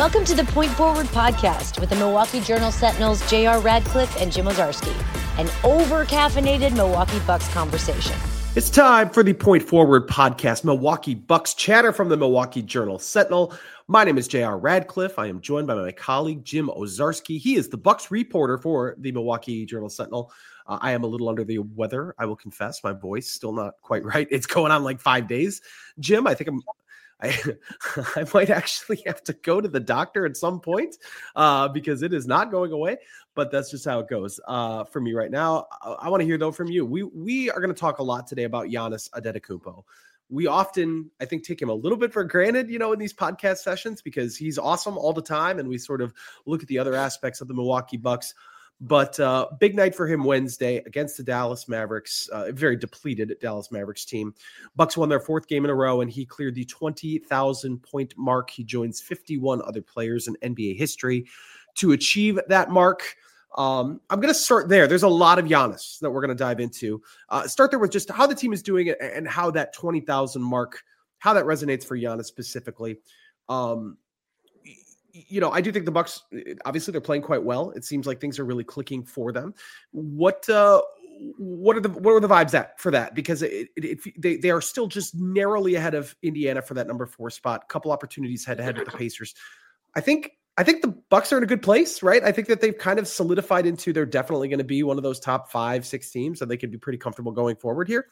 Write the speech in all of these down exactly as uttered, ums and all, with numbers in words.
Welcome to the Point Forward podcast with the Milwaukee Journal Sentinel's J R Radcliffe and Jim Owczarski, an over-caffeinated Milwaukee Bucks conversation. It's time for the Point Forward podcast, Milwaukee Bucks chatter from the Milwaukee Journal Sentinel. My name is J R Radcliffe. I am joined by my colleague, Jim Owczarski. He is the Bucks reporter for the Milwaukee Journal Sentinel. Uh, I am a little under the weather, I will confess. My voice still not quite right. It's going on like five days. Jim, I think I'm I, I might actually have to go to the doctor at some point uh, because it is not going away, but that's just how it goes uh, for me right now. I, I want to hear, though, from you. We we are going to talk a lot today about Giannis Antetokounmpo. We often, I think, take him a little bit for granted, you know, in these podcast sessions because he's awesome all the time, and we sort of look at the other aspects of the Milwaukee Bucks. But uh, big night for him Wednesday against the Dallas Mavericks, uh, a very depleted Dallas Mavericks team. Bucks won their fourth game in a row, and he cleared the twenty thousand point mark. He joins fifty-one other players in N B A history to achieve that mark. Um, I'm going to start there. There's a lot of Giannis that we're going to dive into. Uh, start there with just how the team is doing it and how that twenty thousand mark, how that resonates for Giannis specifically. Um, You know, I do think the Bucks, obviously they're playing quite well. It seems like things are really clicking for them. What uh, what are the what are the vibes at for that? Because it, it, it, they they are still just narrowly ahead of Indiana for that number four spot. Couple opportunities head to head with the Pacers. I think I think the Bucks are in a good place, right? I think that they've kind of solidified into they're definitely going to be one of those top five, six teams, and they can be pretty comfortable going forward here.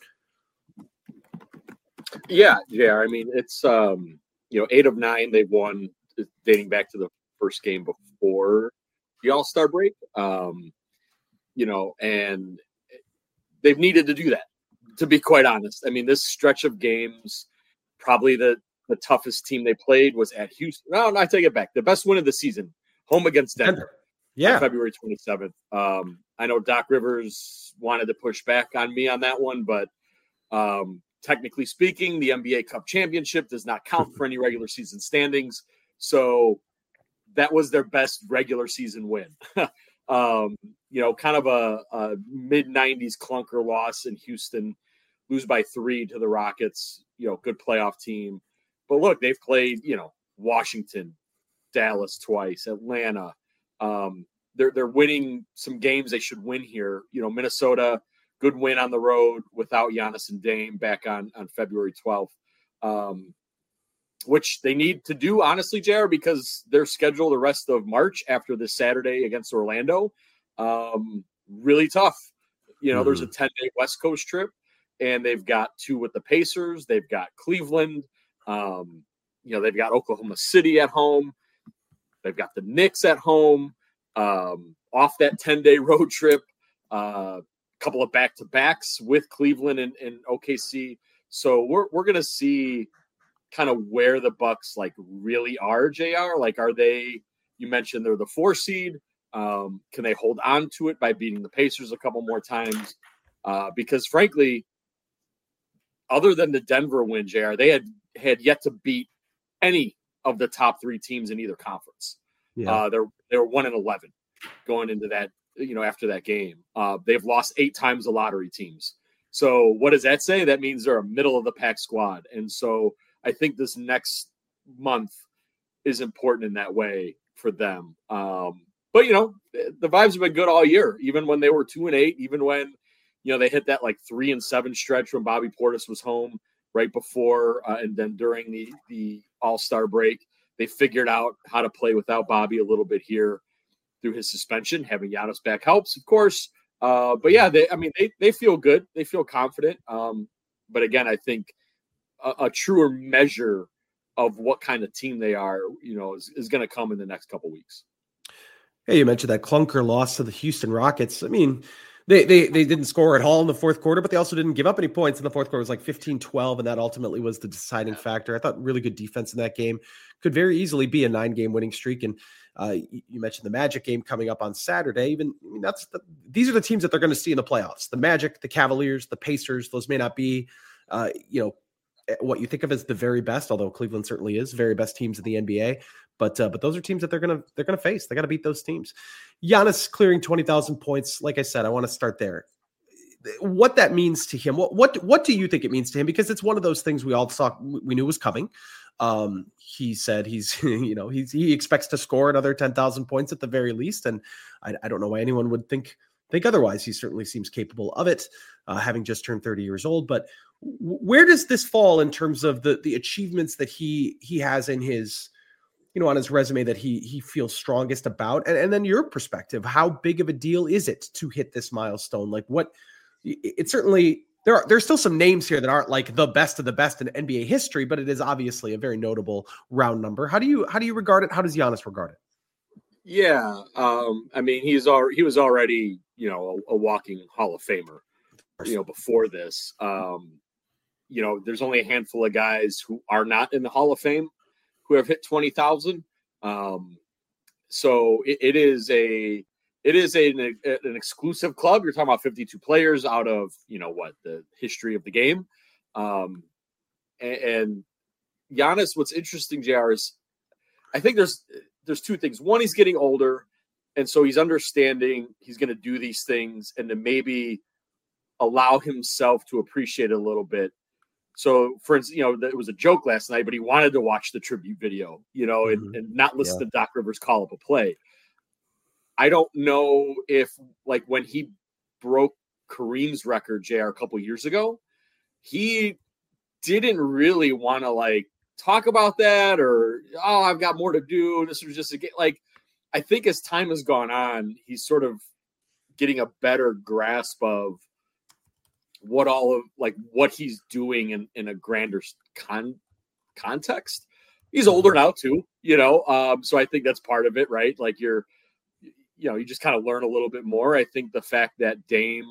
Yeah, yeah. I mean, it's um, you know, eight of nine they've won, dating back to the first game before the All-Star break, um, you know, and they've needed to do that, to be quite honest. I mean, this stretch of games, probably the, the toughest team they played was at Houston. No, no, I take it back. The best win of the season, home against Denver, Denver. Yeah, February twenty-seventh. Um, I know Doc Rivers wanted to push back on me on that one, but um, technically speaking, the N B A Cup championship does not count for any regular season standings. So that was their best regular season win. um, you know, kind of a, a mid nineties clunker loss in Houston, lose by three to the Rockets, you know, good playoff team. But look, they've played, you know, Washington, Dallas twice, Atlanta. Um, they're, they're winning some games they should win here. You know, Minnesota, good win on the road without Giannis and Dame back on, on February twelfth. Um, which they need to do, honestly, J R, because they're scheduled the rest of March after this Saturday against Orlando. Um, really tough. You know, mm-hmm. There's a ten-day West Coast trip, and they've got two with the Pacers. They've got Cleveland. Um, you know, they've got Oklahoma City at home. They've got the Knicks at home. Um, off that ten-day road trip, a uh, couple of back-to-backs with Cleveland and, and O K C. So we're we're going to see kind of where the Bucks like really are, J R. Like, are they, you mentioned they're the four seed. Um, can they hold on to it by beating the Pacers a couple more times? Uh, because frankly, other than the Denver win, J R, they had, had yet to beat any of the top three teams in either conference. Yeah. Uh, they're, they're one and eleven going into that, you know, after that game. Uh, they've lost eight times the lottery teams. So what does that say? That means they're a middle of the pack squad. And so I think this next month is important in that way for them. Um, but, you know, the vibes have been good all year, even when they were two and eight, even when, you know, they hit that like three and seven stretch when Bobby Portis was home right before. Uh, and then during the, the All-Star break, they figured out how to play without Bobby a little bit here through his suspension. Having Giannis back helps, of course. Uh, but yeah, they, I mean, they, they feel good. They feel confident. Um, but again, I think, A, a truer measure of what kind of team they are, you know, is, is going to come in the next couple of weeks. Hey, you mentioned that clunker loss to the Houston Rockets. I mean, they, they they didn't score at all in the fourth quarter, but they also didn't give up any points in the fourth quarter. It was like fifteen twelve, and that ultimately was the deciding factor. I thought really good defense in that game. Could very easily be a nine-game winning streak. And uh, you mentioned the Magic game coming up on Saturday. Even I mean, that's the, these are the teams that they're going to see in the playoffs. The Magic, the Cavaliers, the Pacers. Those may not be, uh, you know, what you think of as the very best, although Cleveland certainly is very best teams in the N B A. But uh, but those are teams that they're gonna they're gonna face. They got to beat those teams. Giannis clearing twenty thousand points. Like I said, I want to start there. What that means to him. What what what do you think it means to him? Because it's one of those things we all saw we knew was coming. Um, he said he's, you know, he's, he expects to score another ten thousand points at the very least. And I, I don't know why anyone would think, think otherwise. He certainly seems capable of it, uh, having just turned thirty years old. But w- where does this fall in terms of the, the achievements that he, he has in his, you know, on his resume that he, he feels strongest about? And, and then your perspective, how big of a deal is it to hit this milestone? Like what, it, it certainly, There are there's still some names here that aren't like the best of the best in N B A history, but it is obviously a very notable round number. How do you how do you regard it? How does Giannis regard it? Yeah, um, I mean he's already he was already you know a, a walking Hall of Famer, you know before this. Um, you know, there's only a handful of guys who are not in the Hall of Fame who have hit twenty thousand. Um, so it, it is a It is a, an exclusive club. You're talking about fifty-two players out of, you know, what, the history of the game. Um, and, and Giannis, what's interesting, J R, is I think there's there's two things. One, he's getting older, and so he's understanding he's going to do these things and to maybe allow himself to appreciate it a little bit. So, for instance, you know, it was a joke last night, but he wanted to watch the tribute video, you know, and, mm-hmm. and not listen yeah. to Doc Rivers call up a play. I don't know if, like, when he broke Kareem's record, J R, a couple years ago, he didn't really want to, like, talk about that or, oh, I've got more to do. This was just a game. Like, I think as time has gone on, he's sort of getting a better grasp of what all of, like, what he's doing in, in a grander con- context. He's older now, too, you know, um, so I think that's part of it, right? Like, you're, you know, you just kind of learn a little bit more. I think the fact that Dame,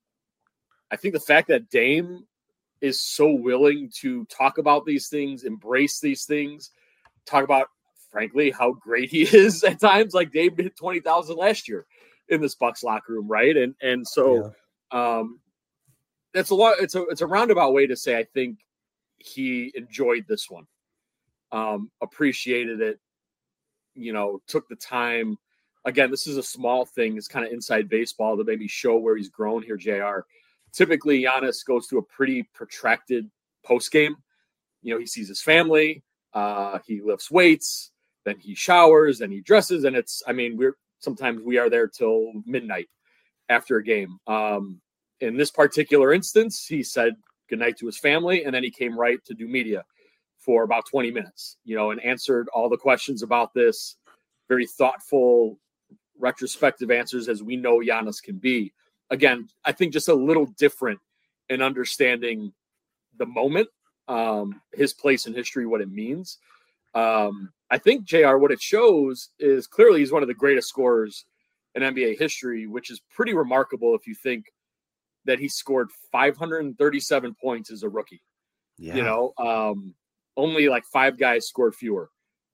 I think the fact that Dame is so willing to talk about these things, embrace these things, talk about, frankly, how great he is at times. Like Dame hit twenty thousand last year in this Bucks locker room, right? And and so yeah. um, that's a lot. It's a it's a roundabout way to say I think he enjoyed this one, um, appreciated it, you know, took the time. Again, this is a small thing. It's kind of inside baseball to maybe show where he's grown here, J R. Typically, Giannis goes through a pretty protracted postgame. You know, he sees his family, uh, he lifts weights, then he showers, then he dresses, and it's, I mean, we're sometimes we are there till midnight after a game. Um, in this particular instance, he said goodnight to his family, and then he came right to do media for about twenty minutes, you know, and answered all the questions about this. Very thoughtful, retrospective answers, as we know Giannis can be. Again, I think just a little different in understanding the moment, um, his place in history, what it means. Um, I think, J R, what it shows is clearly he's one of the greatest scorers in N B A history, which is pretty remarkable if you think that he scored five hundred thirty-seven points as a rookie. Yeah. You know, um, only like five guys scored fewer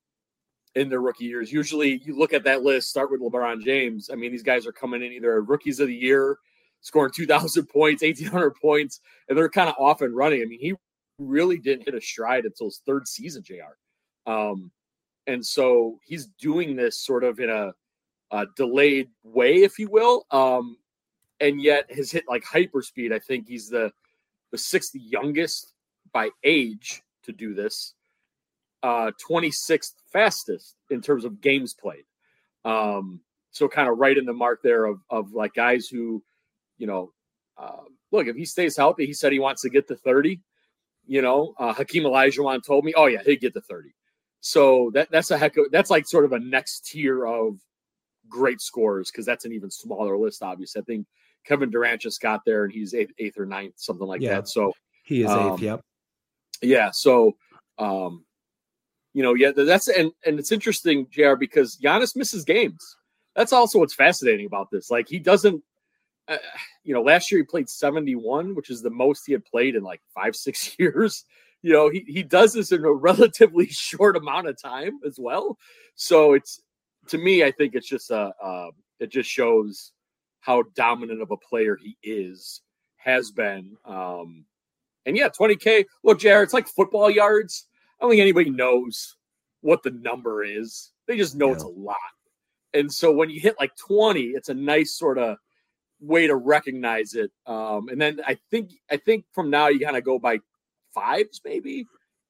in their rookie years. Usually you look at that list, start with LeBron James. I mean, these guys are coming in either rookies of the year, scoring two thousand points, eighteen hundred points, and they're kind of off and running. I mean, he really didn't hit a stride until his third season, J R. Um, and so he's doing this sort of in a, a delayed way, if you will. Um, and yet has hit like hyperspeed. I think he's the, the sixth youngest by age to do this. Uh, twenty-sixth fastest in terms of games played. Um, so kind of right in the mark there of, of like guys who, you know, uh, look, if he stays healthy, he said he wants to get to thirty, you know, uh, Hakeem Olajuwon told me, oh yeah, he'd get to thirty. So that that's a heck of, that's like sort of a next tier of great scorers. Cause that's an even smaller list. Obviously, I think Kevin Durant just got there and he's eighth, eighth or ninth, something like yeah, that. So he is um, eighth. Yep. Yeah. So, um, You know, yeah, that's and, and it's interesting, J R, because Giannis misses games. That's also what's fascinating about this. Like, he doesn't, uh, you know, last year he played seventy-one, which is the most he had played in like five, six years. You know, he, he does this in a relatively short amount of time as well. So it's, to me, I think it's just a, uh, it just shows how dominant of a player he is, has been. Um, and yeah, twenty K. Look, J R, it's like football yards. I don't think anybody knows what the number is. They just know yeah. it's a lot. And so when you hit like twenty, it's a nice sort of way to recognize it. Um, and then I think I think from now you kind of go by fives, maybe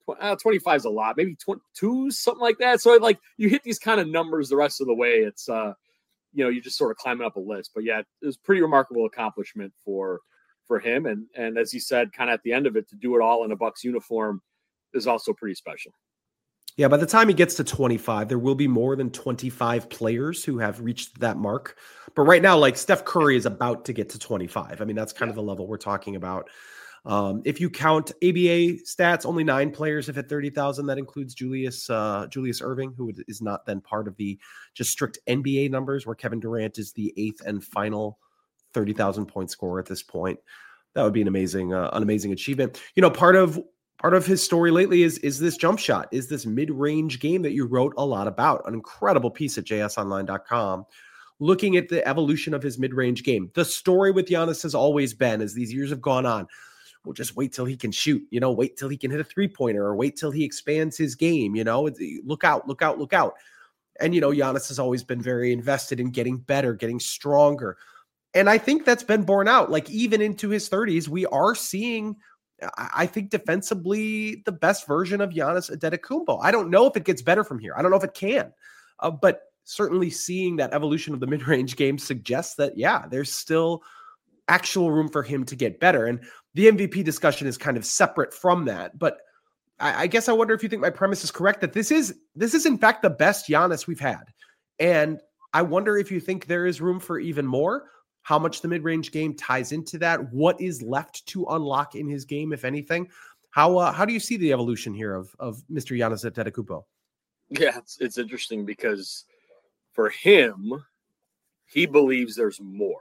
uh, twenty-five is a lot, maybe twenty-two, something like that. So like you hit these kind of numbers the rest of the way, it's uh, you know, you're just sort of climbing up a list. But yeah, it was a pretty remarkable accomplishment for for him. And and as he said, kind of at the end of it, to do it all in a Bucks uniform is also pretty special. Yeah, by the time he gets to twenty-five, there will be more than twenty-five players who have reached that mark. But right now, like Steph Curry is about to get to twenty-five. I mean, that's kind yeah. of the level we're talking about. Um, if you count A B A stats, only nine players have hit thirty thousand. That includes Julius uh, Julius Erving, who is not then part of the just strict N B A numbers, where Kevin Durant is the eighth and final thirty thousand point scorer at this point. That would be an amazing, uh, an amazing achievement. You know, part of part of his story lately is is this jump shot, is this mid-range game that you wrote a lot about. An incredible piece at J S online dot com. Looking at the evolution of his mid-range game. The story with Giannis has always been, as these years have gone on, we'll just wait till he can shoot, you know, wait till he can hit a three-pointer or wait till he expands his game, you know, look out, look out, look out. And, you know, Giannis has always been very invested in getting better, getting stronger. And I think that's been borne out. Like even into his thirties, we are seeing, I think defensively, the best version of Giannis Antetokounmpo. I don't know if it gets better from here. I don't know if it can, uh, but certainly seeing that evolution of the mid-range game suggests that, yeah, there's still actual room for him to get better. And the M V P discussion is kind of separate from that. But I, I guess I wonder if you think my premise is correct, that this is, this is in fact the best Giannis we've had. And I wonder if you think there is room for even more, how much the mid-range game ties into that, what is left to unlock in his game, if anything. How uh, how do you see the evolution here of, of Mister Giannis Antetokounmpo? Yeah, it's, it's interesting because for him, he believes there's more.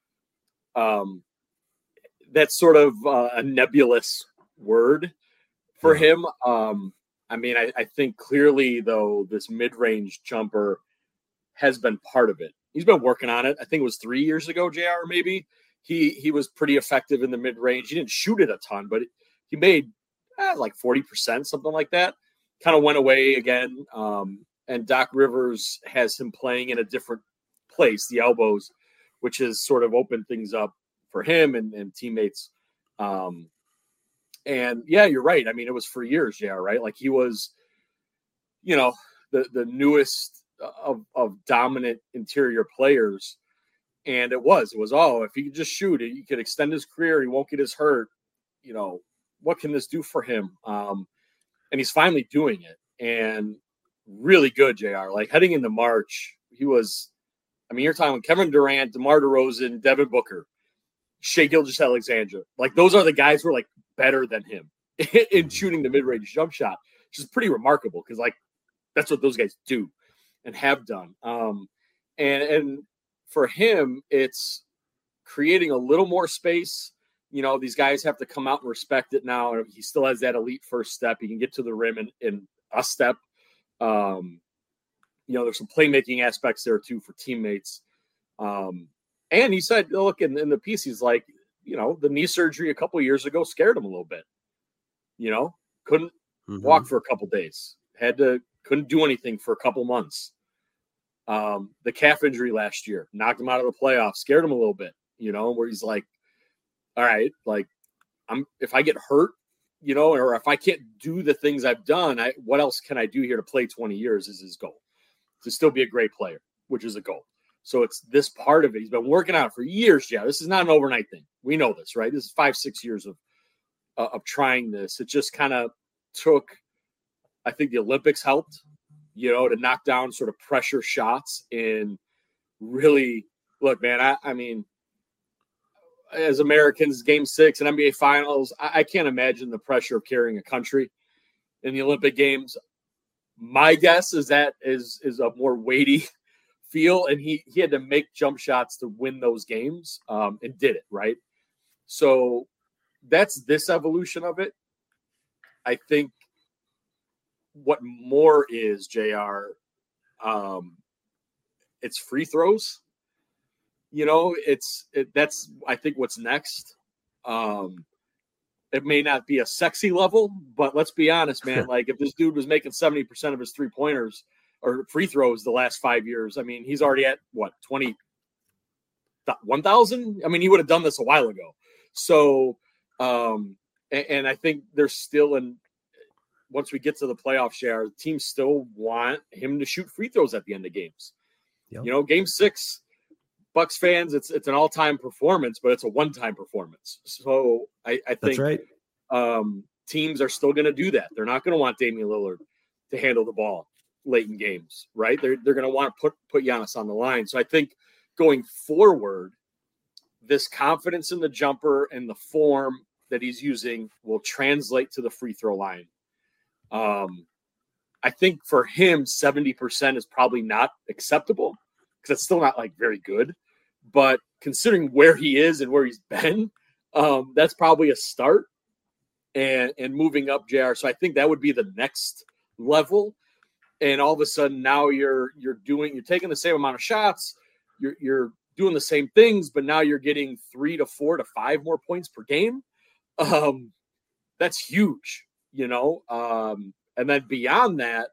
Um, that's sort of uh, a nebulous word for yeah. him. Um, I mean, I, I think clearly, though, this mid-range jumper has been part of it. He's been working on it. I think it was three years ago, J R, maybe. He he was pretty effective in the mid-range. He didn't shoot it a ton, but he made eh, like forty percent, something like that. Kind of went away again. Um, and Doc Rivers has him playing in a different place, the elbows, which has sort of opened things up for him and, and teammates. Um, and yeah, you're right. I mean, it was for years, J R, right? Like he was, you know, the, the newest of, of dominant interior players. And it was, it was, oh, if he could just shoot it, he could extend his career. He won't get as hurt. You know, what can this do for him? Um, and he's finally doing it, and really good, J R. Like heading into March, he was, I mean, you're talking Kevin Durant, DeMar DeRozan, Devin Booker, Shai Gilgeous-Alexander. Like those are the guys who are like better than him in shooting the mid-range jump shot, which is pretty remarkable because like that's what those guys do and have done. Um, and and for him, it's creating a little more space. You know, these guys have to come out and respect it now. And he still has that elite first step. He can get to the rim in, in a step. Um, you know, there's some playmaking aspects there too for teammates. Um, and he said, look, in, in the piece, he's like, you know, the knee surgery a couple of years ago scared him a little bit. You know, couldn't mm-hmm. walk for a couple of days, had to, couldn't do anything for a couple months. Um, the calf injury last year knocked him out of the playoffs, scared him a little bit, you know, where he's like, all right, like I'm, if I get hurt, you know, or if I can't do the things I've done, I, what else can I do here to play twenty years is his goal, to still be a great player, which is a goal. So it's this part of it. He's been working out for years. Yeah. This is not an overnight thing. We know this, right? This is five, six years of, uh, of trying this. It just kind of took, I think the Olympics helped, you know, to knock down sort of pressure shots and really look, man, I, I mean, as Americans, game six and N B A finals, I, I can't imagine the pressure of carrying a country in the Olympic Games. My guess is that is, is a more weighty feel. And he, he had to make jump shots to win those games um, and did it. Right. So that's this evolution of it. I think what more is, J R, um, it's free throws. You know, it's it, that's, I think, what's next. Um, it may not be a sexy level, but let's be honest, man. Like, if this dude was making seventy percent of his three-pointers or free throws the last five years, I mean, he's already at, what, twenty, one thousand? I mean, he would have done this a while ago. So, um, and, and I think there's still an, once we get to the playoffs, share teams still want him to shoot free throws at the end of games. Yep. You know, game six, Bucks fans, it's it's an all-time performance, but it's a one-time performance. So I, I think That's right. um, teams are still going to do that. They're not going to want Damian Lillard to handle the ball late in games, right? They're they're going to want to put put Giannis on the line. So I think going forward, this confidence in the jumper and the form that he's using will translate to the free throw line. Um, I think for him, seventy percent is probably not acceptable because it's still not like very good. But considering where he is and where he's been, um, that's probably a start and, and moving up, J R. So I think that would be the next level. And all of a sudden now you're you're doing you're taking the same amount of shots, you're you're doing the same things, but now you're getting three to four to five more points per game. Um, that's huge, you know. Um, and then beyond that,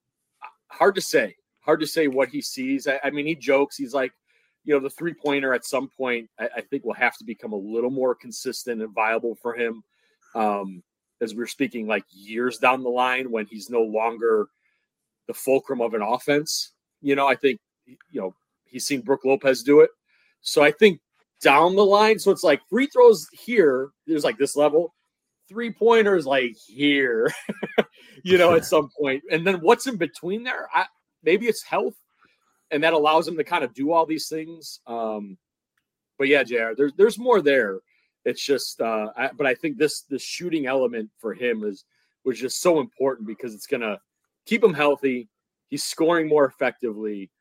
hard to say. Hard to say what he sees. I, I mean, he jokes. He's like, you know, the three-pointer at some point, I, I think will have to become a little more consistent and viable for him. Um, as we're speaking, like years down the line when he's no longer the fulcrum of an offense. You know, I think, you know, he's seen Brook Lopez do it. So I think down the line, so it's like free throws here, there's like this level, three pointers like here, you know, at some point. And then what's in between there? I, maybe it's health, and that allows him to kind of do all these things. Um, but yeah, J R, there's there's more there. It's just, uh, I, but I think this this shooting element for him is was just so important because it's gonna keep him healthy. He's scoring more effectively.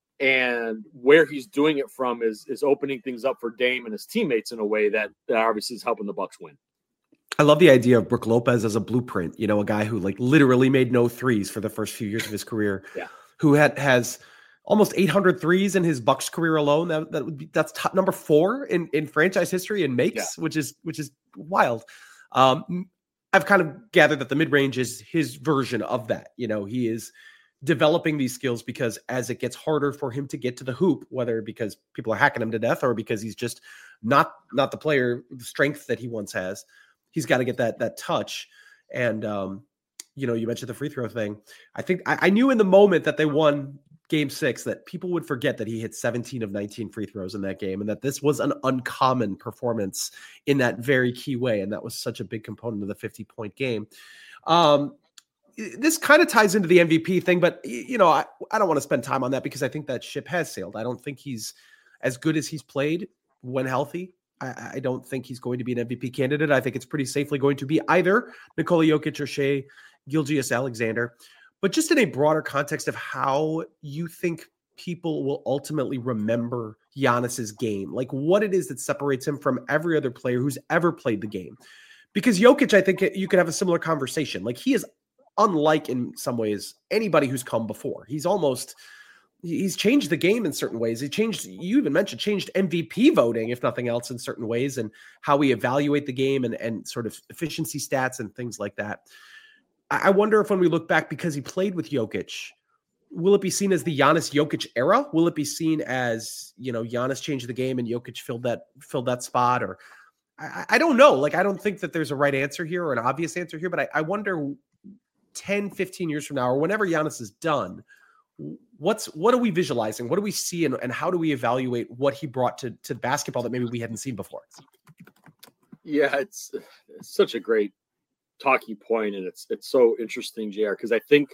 And where he's doing it from is is opening things up for Dame and his teammates in a way that, that obviously is helping the Bucks win. I love the idea of Brook Lopez as a blueprint. You know, a guy who like literally made no threes for the first few years of his career. Yeah. Who had has almost eight hundred threes in his Bucks career alone. That that would be that's top number four in in franchise history in makes, yeah. which is which is wild. Um, I've kind of gathered that the mid range is his version of that. You know, he is developing these skills because as it gets harder for him to get to the hoop, whether because people are hacking him to death or because he's just not not the player, the strength that he once has, he's got to get that that touch. And um, you know, you mentioned the free throw thing. I think I, I knew in the moment that they won game six that people would forget that he hit seventeen of nineteen free throws in that game and that this was an uncommon performance in that very key way. And that was such a big component of the fifty point game. Um, This kind of ties into the M V P thing, but, you know, I, I don't want to spend time on that because I think that ship has sailed. I don't think he's as good as he's played when healthy. I, I don't think he's going to be an M V P candidate. I think it's pretty safely going to be either Nikola Jokic or Shai Gilgeous-Alexander. But just in a broader context of how you think people will ultimately remember Giannis's game, like what it is that separates him from every other player who's ever played the game. Because Jokic, I think you could have a similar conversation. Like he is unlike in some ways anybody who's come before. He's almost, he's changed the game in certain ways. He changed, you even mentioned, changed M V P voting, if nothing else, in certain ways, and how we evaluate the game and, and sort of efficiency stats and things like that. I wonder if when we look back, because he played with Jokic, will it be seen as the Giannis Jokic era? Will it be seen as, you know, Giannis changed the game and Jokic filled that, filled that spot? Or I, I don't know. Like, I don't think that there's a right answer here or an obvious answer here, but I, I wonder ten, fifteen years from now, or whenever Giannis is done, what's, what are we visualizing? What do we see? And, and how do we evaluate what he brought to, to basketball that maybe we hadn't seen before? Yeah, it's, it's such a great talking point, and it's, it's so interesting, J R, because I think,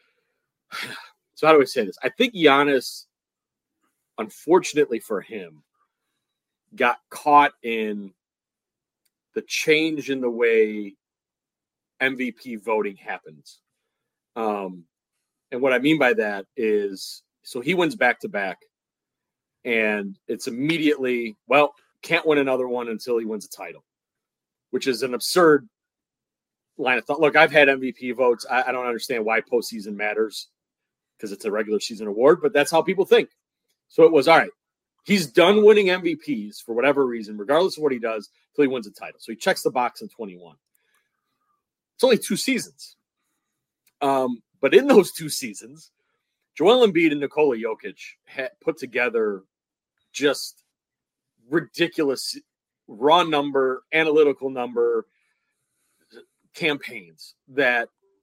so how do I say this? I think Giannis, unfortunately for him, got caught in the change in the way M V P voting happens. Um, and what I mean by that is, so he wins back to back and it's immediately, well, can't win another one until he wins a title, which is an absurd line of thought. Look, I've had M V P votes. I, I don't understand why postseason matters because it's a regular season award, but that's how people think. So it was, all right, he's done winning M V Ps for whatever reason, regardless of what he does, until he wins a title. So he checks the box in twenty-one. It's only two seasons. Um, but in those two seasons, Joel Embiid and Nikola Jokic had put together just ridiculous raw number, analytical number campaigns that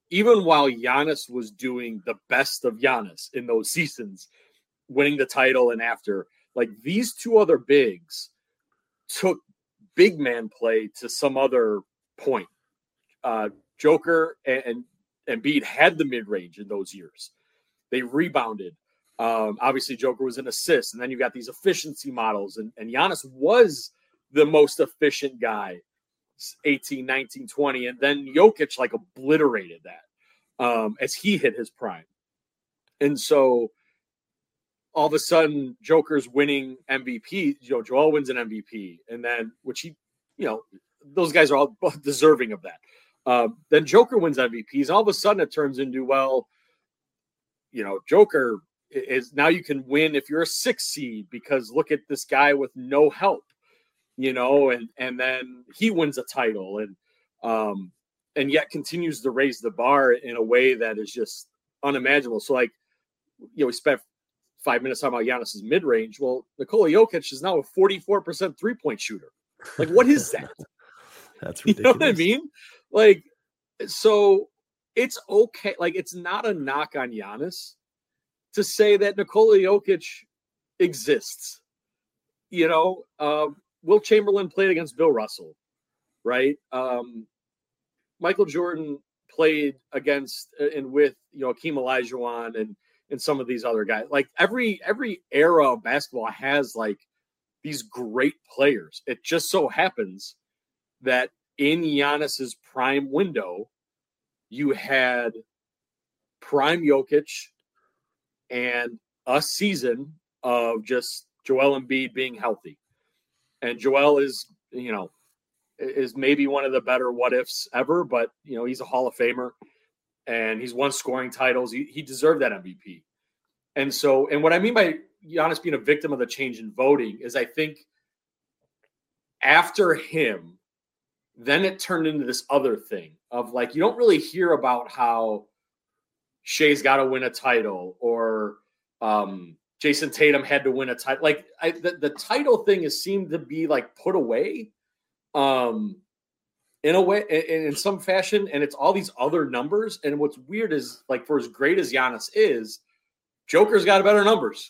even while Giannis was doing the best of Giannis in those seasons, winning the title and after, like these two other bigs took big man play to some other point. Uh, Joker and, and Embiid had the mid-range in those years. They rebounded. Um, obviously, Joker was an assist, and then you got these efficiency models, and, and Giannis was the most efficient guy, eighteen, nineteen, twenty, and then Jokic like obliterated that um, as he hit his prime. And so all of a sudden, Joker's winning M V P. You know, Joel wins an M V P, and then which he, you know, those guys are all deserving of that. Um, then Joker wins M V Ps. All of a sudden, it turns into, well, you know, Joker is now you can win if you're a six seed because look at this guy with no help, you know, and and then he wins a title and um, and yet continues to raise the bar in a way that is just unimaginable. So, like, you know, we spent five minutes talking about Giannis's mid range. Well, Nikola Jokic is now a forty-four percent three point shooter. Like, what is that? That's ridiculous. You know what I mean? Like, so it's okay. Like, it's not a knock on Giannis to say that Nikola Jokic exists. You know, uh, Will Chamberlain played against Bill Russell, right? Um, Michael Jordan played against and with, you know, Hakeem Olajuwon and and some of these other guys. Like, every every era of basketball has like these great players. It just so happens that in Giannis's prime window, you had prime Jokic and a season of just Joel Embiid being healthy. And Joel is, you know, is maybe one of the better what ifs ever, but, you know, he's a Hall of Famer and he's won scoring titles. He, he deserved that M V P. And so, and what I mean by Giannis being a victim of the change in voting is I think after him, then it turned into this other thing of like, you don't really hear about how Shea's got to win a title or um, Jason Tatum had to win a title. Like I, the, the title thing has seemed to be like put away um, in a way, in, in some fashion. And it's all these other numbers. And what's weird is like, for as great as Giannis is, Joker's got better numbers.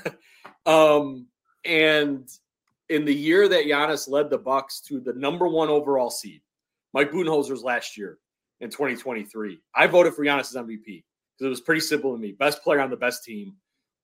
um, and in the year that Giannis led the Bucks to the number one overall seed, Mike Budenholzer's last year in twenty twenty-three, I voted for Giannis's M V P because it was pretty simple to me. Best player on the best team.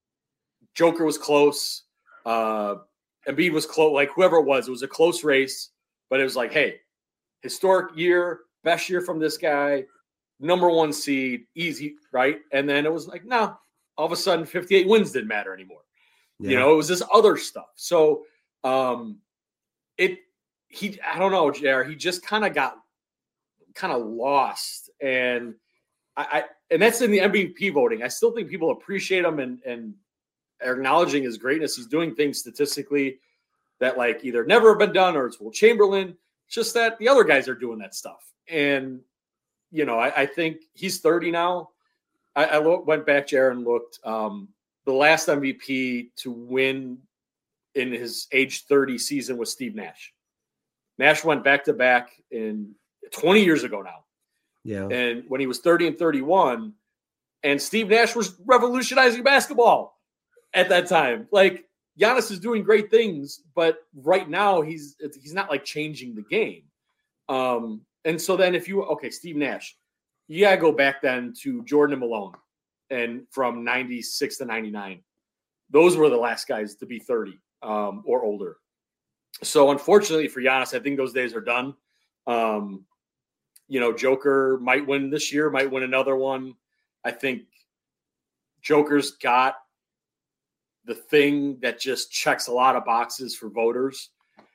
Joker was close. Uh, Embiid was close. Like whoever it was, it was a close race. But it was like, hey, historic year, best year from this guy, number one seed, easy, right? And then it was like, no, all of a sudden fifty-eight wins didn't matter anymore. Yeah. You know, it was this other stuff. So um, it, he, I don't know, J R, he just kind of got kind of lost. And I, I, and that's in the M V P voting. I still think people appreciate him and, and are acknowledging his greatness. He's doing things statistically that like either never have been done or it's Will Chamberlain. It's just that the other guys are doing that stuff. And, you know, I, I think he's thirty now. I, I lo- went back, Jared, and looked. Um, the last M V P to win in his age thirty season was Steve Nash. Nash went back to back in twenty years ago now. Yeah. And when he was thirty and thirty-one, and Steve Nash was revolutionizing basketball at that time. Like Giannis is doing great things, but right now he's he's not like changing the game. Um, and so then if you okay, Steve Nash, you gotta go back then to Jordan and Malone, and from ninety-six to ninety-nine, those were the last guys to be thirty um, or older. So unfortunately for Giannis, I think those days are done. Um, you know, Joker might win this year, might win another one. I think Joker's got the thing that just checks a lot of boxes for voters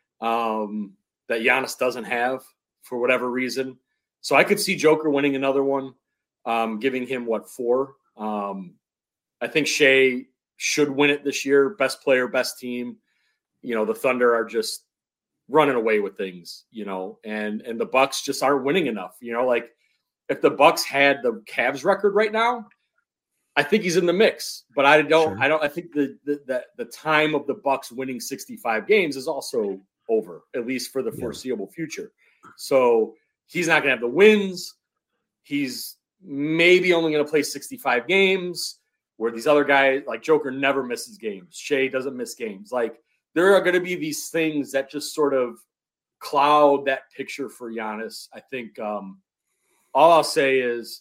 um, that Giannis doesn't have for whatever reason. So I could see Joker winning another one, um, giving him, what, four? Um, I think Shea should win it this year. Best player, best team. You know, the Thunder are just running away with things, you know, and and the Bucks just aren't winning enough. You know, like if the Bucks had the Cavs record right now, I think he's in the mix. But I don't. Sure. I don't. I think the, the the the time of the Bucks winning sixty-five games is also over, at least for the yeah. foreseeable future. So he's not going to have the wins. He's maybe only going to play sixty-five games, where these other guys like Joker never misses games. Shea doesn't miss games. Like there are going to be these things that just sort of cloud that picture for Giannis. I think um, all I'll say is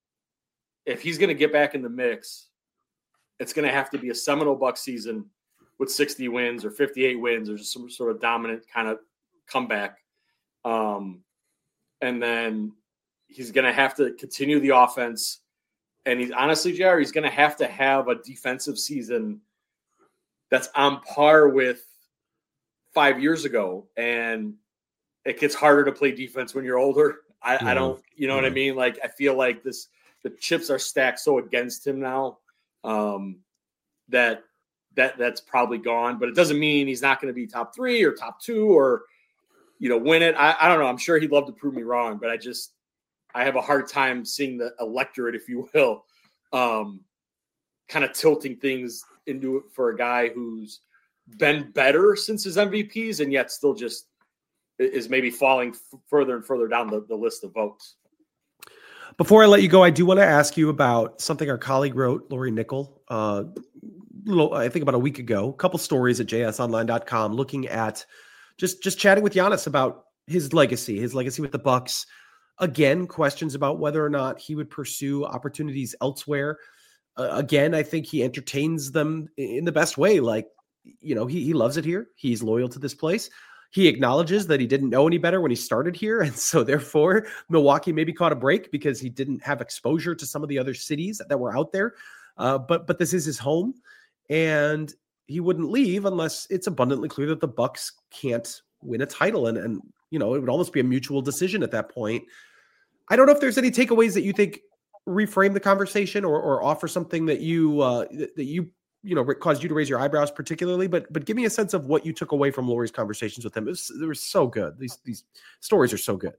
if he's going to get back in the mix, it's going to have to be a seminal Bucks season with sixty wins or fifty-eight wins or just some sort of dominant kind of comeback. Um, and then he's going to have to continue the offense. And he's honestly, J R, he's going to have to have a defensive season that's on par with five years ago. And it gets harder to play defense when you're older. I, yeah. I don't, you know yeah. what I mean? Like, I feel like this, the chips are stacked so against him now um, that, that that's probably gone, but it doesn't mean he's not going to be top three or top two or, you know, win it. I, I don't know. I'm sure he'd love to prove me wrong, but I just, I have a hard time seeing the electorate, if you will, um, kind of tilting things into it for a guy who's been better since his M V Ps and yet still just is maybe falling f- further and further down the, the list of votes. Before I let you go, I do want to ask you about something our colleague wrote, Lori Nickel, uh, little, I think about a week ago, a couple stories at j s online dot com looking at just, just chatting with Giannis about his legacy, his legacy with the Bucks. Again, questions about whether or not he would pursue opportunities elsewhere. Uh, again, I think he entertains them in the best way. Like, you know, he, he loves it here. He's loyal to this place. He acknowledges that he didn't know any better when he started here. And so therefore Milwaukee maybe caught a break because he didn't have exposure to some of the other cities that were out there. Uh, but, but this is his home. And he wouldn't leave unless it's abundantly clear that the Bucks can't win a title. And, and, you know, it would almost be a mutual decision at that point. I don't know if there's any takeaways that you think reframe the conversation or, or offer something that you, uh, that you, you know, caused you to raise your eyebrows particularly, but, but give me a sense of what you took away from Lori's conversations with him. It was, they were so good. These, these stories are so good.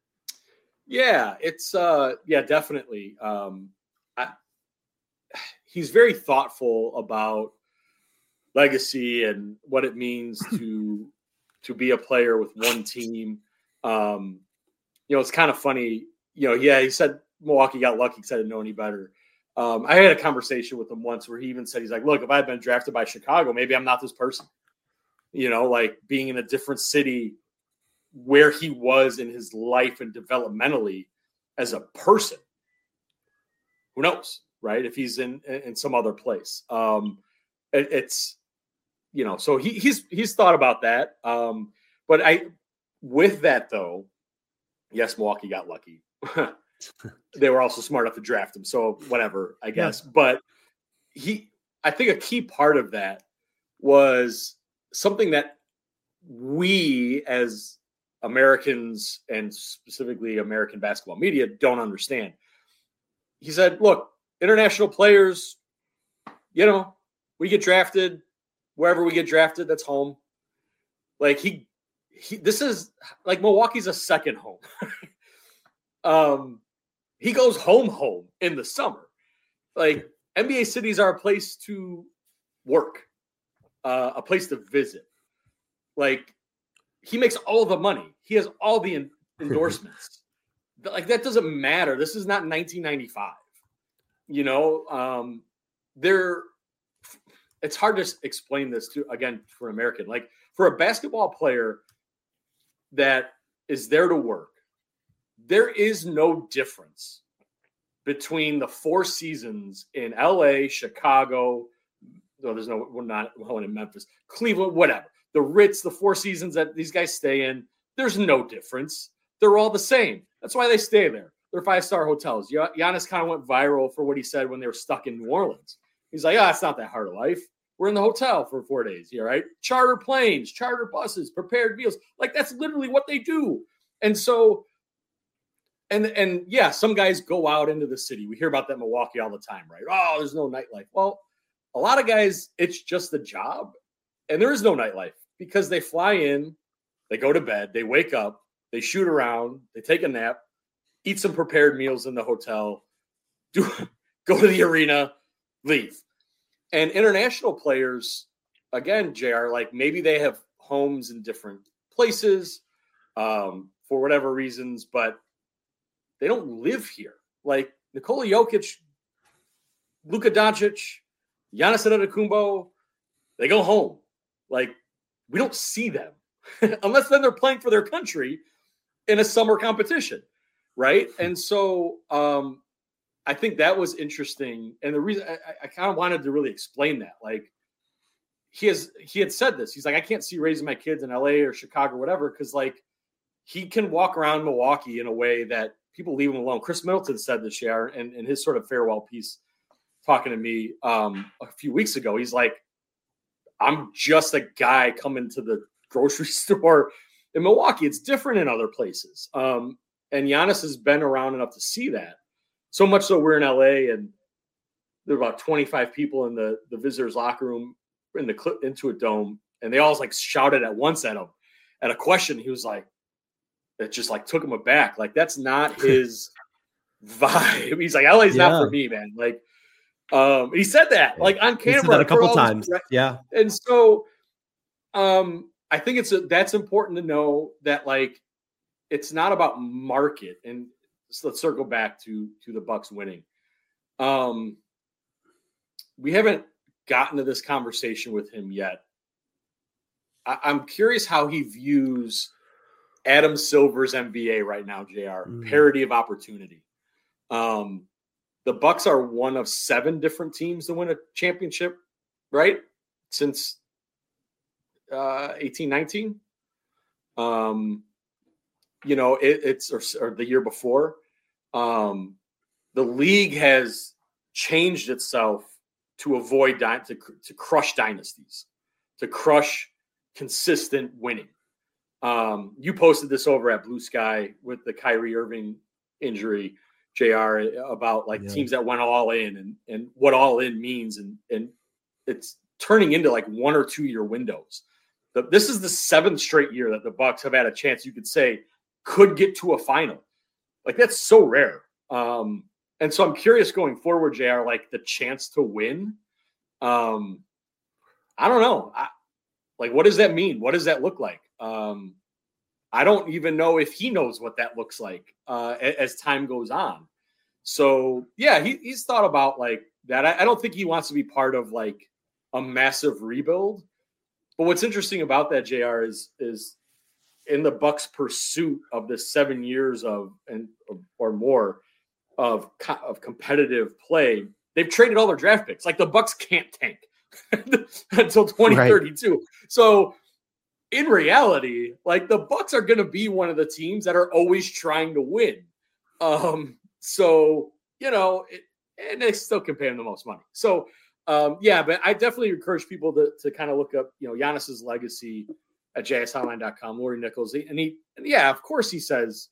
Yeah, it's, uh, yeah, definitely. Um, I, he's very thoughtful about legacy and what it means to to be a player with one team. Um, you know, it's kind of funny. You know, yeah, he said Milwaukee got lucky because I didn't know any better. Um, I had a conversation with him once where he even said, he's like, look, if I had been drafted by Chicago, maybe I'm not this person. You know, like being in a different city where he was in his life and developmentally as a person. Who knows? Right? If he's in in some other place, um, it, it's you know. So he he's he's thought about that. Um, but I, with that though, yes, Milwaukee got lucky. They were also smart enough to draft him. So whatever, I guess. Yeah. But he, I think a key part of that was something that we as Americans and specifically American basketball media don't understand. He said, look, international players, you know, we get drafted wherever we get drafted. That's home. Like he, he this is like Milwaukee's a second home. um, he goes home, home in the summer. Like N B A cities are a place to work, uh, a place to visit. Like he makes all the money. He has all the en- endorsements. Like that doesn't matter. This is not nineteen ninety-five. You know, um, there. It's hard to explain this to again for an American. Like for a basketball player that is there to work, there is no difference between the four seasons in L A, Chicago. No, there's no. We're not one in Memphis, Cleveland, whatever. The Ritz, the four seasons that these guys stay in. There's no difference. They're all the same. That's why they stay there. They're five-star hotels. Giannis kind of went viral for what he said when they were stuck in New Orleans. He's like, oh, it's not that hard of life. We're in the hotel for four days. Yeah, right? Charter planes, charter buses, prepared meals. Like, that's literally what they do. And so, and, and yeah, some guys go out into the city. We hear about that in Milwaukee all the time, right? Oh, there's no nightlife. Well, a lot of guys, it's just the job. And there is no nightlife because they fly in, they go to bed, they wake up, they shoot around, they take a nap, eat some prepared meals in the hotel, do go to the arena, leave. And international players, again, J R, like maybe they have homes in different places um, for whatever reasons, but they don't live here. Like Nikola Jokic, Luka Doncic, Giannis Antetokounmpo, they go home. Like, we don't see them unless then they're playing for their country in a summer competition, right? And so um, I think that was interesting. And the reason I, I kind of wanted to really explain that, like, he has he had said this. He's like, I can't see raising my kids in L A or Chicago or whatever, because like he can walk around Milwaukee in a way that people leave him alone. Chris Middleton said this year in, in his sort of farewell piece, talking to me um, a few weeks ago. He's like, I'm just a guy coming to the grocery store in Milwaukee. It's different in other places. Um, and Giannis has been around enough to see that. So much so we're in L A and there are about twenty-five people in the, the visitors locker room in the clip into a dome. And they all like shouted at once at him at a question. He was like, it just like took him aback. Like, that's not his vibe. He's like, L A's yeah. not for me, man. Like, um, he said that like on camera. He said that a couple times. This, yeah. And so um, I think it's a, that's important to know that like, it's not about market. And so let's circle back to, to the Bucks winning. Um, we haven't gotten to this conversation with him yet. I, I'm curious how he views Adam Silver's N B A right now, J R. Mm. Parity of opportunity. Um, the Bucks are one of seven different teams to win a championship, right? Since uh, eighteen nineteen. Um, you know, it, it's or, or the year before. Um, the league has changed itself to avoid di- to, to crush dynasties, to crush consistent winning. Um, you posted this over at Blue Sky with the Kyrie Irving injury, J R, about like yeah. teams that went all in and, and what all in means. And, and it's turning into like one or two year windows. The, this is the seventh straight year that the Bucks have had a chance, you could say, could get to a final. Like, that's so rare. Um, and so I'm curious going forward, J R, like the chance to win. Um, I don't know. I, like, what does that mean? What does that look like? Um, I don't even know if he knows what that looks like uh, as time goes on. So, yeah, he, he's thought about like that. I, I don't think he wants to be part of like a massive rebuild. But what's interesting about that, J R, is is in the Bucks' pursuit of this seven years of and or more of of competitive play, they've traded all their draft picks. Like, the Bucks can't tank until twenty thirty-two. Right. So in reality, like, the Bucks are going to be one of the teams that are always trying to win. Um, so, you know, it, and they still can pay them the most money. So, um, yeah, but I definitely encourage people to to kind of look up, you know, Giannis's legacy at J S Online dot com, Lori Nichols. And he, and yeah, of course he says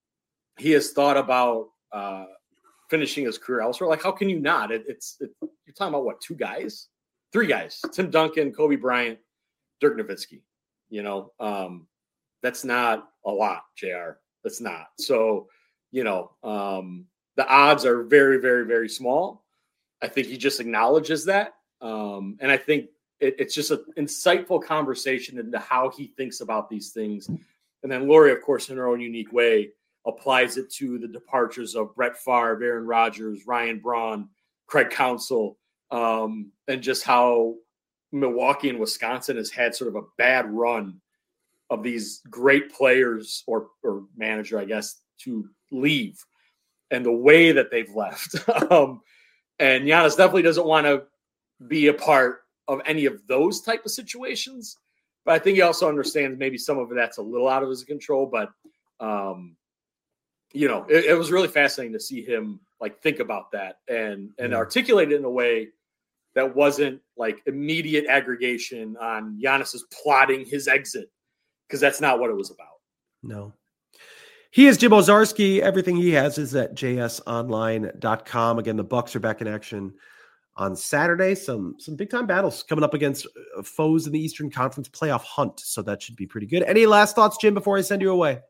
he has thought about uh, finishing his career elsewhere. Like, how can you not? It, it's, it, you're talking about what, two guys? Three guys, Tim Duncan, Kobe Bryant, Dirk Nowitzki. You know, um, that's not a lot, J R. That's not. So, you know, um, the odds are very, very, very small. I think he just acknowledges that. Um, and I think it, it's just an insightful conversation into how he thinks about these things. And then Lori, of course, in her own unique way, applies it to the departures of Brett Favre, Aaron Rodgers, Ryan Braun, Craig Counsell, um, and just how Milwaukee and Wisconsin has had sort of a bad run of these great players or, or manager, I guess, to leave and the way that they've left. um, and Giannis definitely doesn't want to be a part of any of those type of situations. But I think he also understands maybe some of that's a little out of his control. But, um, you know, it, it was really fascinating to see him like think about that and, and articulate it in a way that wasn't like immediate aggregation on Giannis's plotting his exit, because that's not what it was about. No. He is Jim Owczarski. Everything he has is at J S Online dot com. Again, the Bucks are back in action on Saturday. Some some big time battles coming up against foes in the Eastern Conference playoff hunt. So that should be pretty good. Any last thoughts, Jim, before I send you away?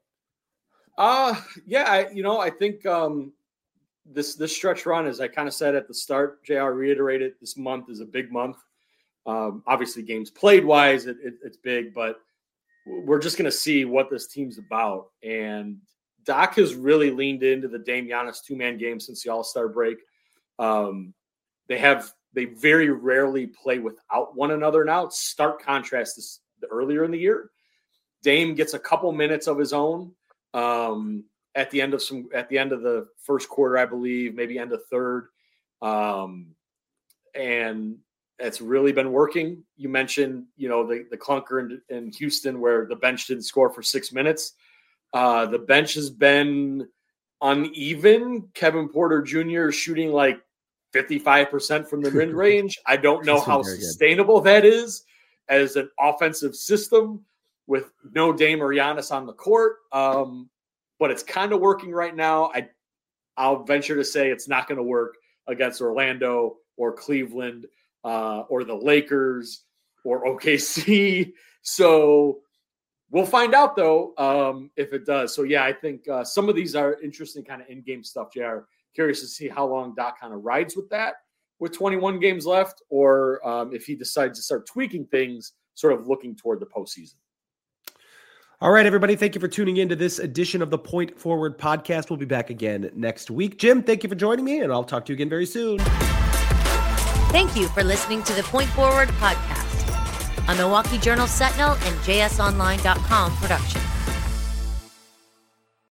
Uh, yeah, I, you know, I think um, this this stretch run, as I kind of said at the start, J R reiterated, this month is a big month. Um, obviously, games played wise, it, it, it's big, but we're just going to see what this team's about. And Doc has really leaned into the Dame Giannis two-man game since the All-Star break. Um, they have they very rarely play without one another now. It's stark contrast this earlier in the year. Dame gets a couple minutes of his own um, at the end of some at the end of the first quarter, I believe, maybe end of third, um, and it's really been working. You mentioned, you know, the the clunker in, in Houston where the bench didn't score for six minutes. Uh, the bench has been uneven. Kevin Porter Junior is shooting like fifty-five percent from the mid range. I don't know how sustainable that is as an offensive system with no Dame or Giannis on the court. Um, but it's kind of working right now. I, I'll venture to say it's not going to work against Orlando or Cleveland uh, or the Lakers or O K C. So we'll find out, though, um, if it does. So, yeah, I think uh, some of these are interesting kind of in-game stuff, J R. Curious to see how long Doc kind of rides with that with twenty-one games left, or um, if he decides to start tweaking things, sort of looking toward the postseason. All right, everybody. Thank you for tuning in to this edition of the Point Forward podcast. We'll be back again next week. Jim, thank you for joining me, and I'll talk to you again very soon. Thank you for listening to the Point Forward podcast, a Milwaukee Journal Sentinel and J S online dot com production.